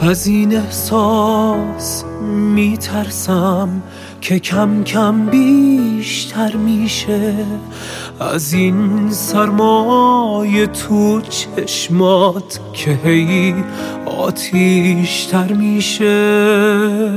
از این احساس میترسم که کم کم بیشتر میشه، از این سرمای تو چشمات که هی آتیشتر میشه.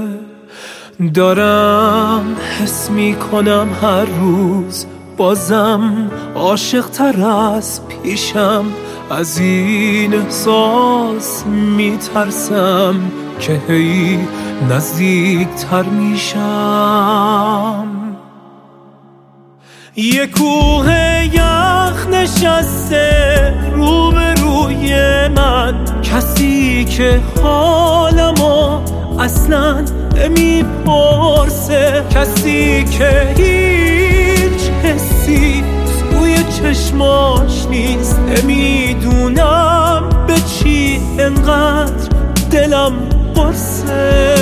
دارم حس میکنم هر روز بازم عاشق تر از پیشم، از این احساس میترسم که هی نزدیک تر میشم. یه کوه یخ نشسته روبروی من، کسی که حالمو اصلا نمیپرسه، کسی که هیچ حسی توی چشماش نیست. نمیدونم به چی انقدر دلم قرصه.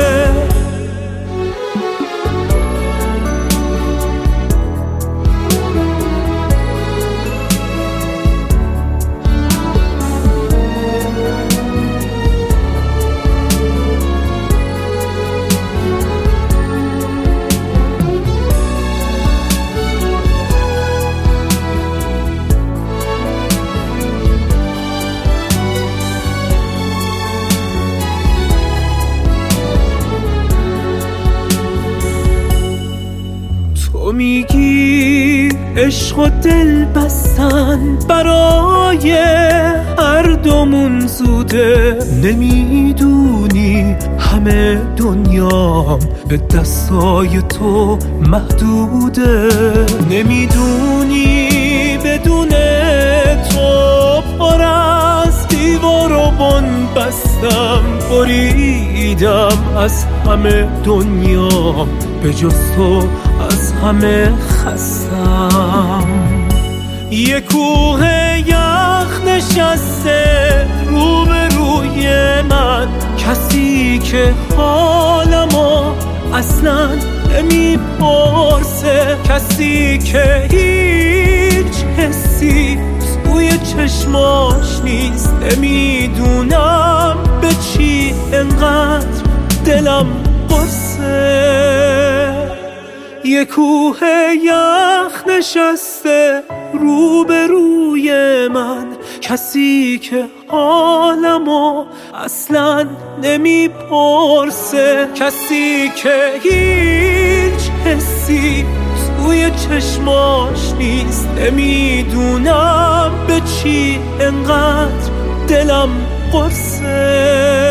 تو میگی عشق و دل بستن برای هر دومون زوده، نمیدونی همه دنیام به دستای تو محدوده، نمیدونی بدون تو پر از دیوار و بن بستم، بریدم از همه دنیام به جز تو از همه خستم. یه کوه یخ نشسته روبروی من، کسی که حالمو اصلا نمیپرسه، کسی که هیچ حسی توی چشماش نیست. نمیدونم به چی انقدر دلم قرصه. یه کوه یخ نشسته روبروی من، کسی که حالمو اصلا نمیپرسه، کسی که هیچ حسی توی چشماش نیست. نمیدونم به چی انقدر دلم قرصه.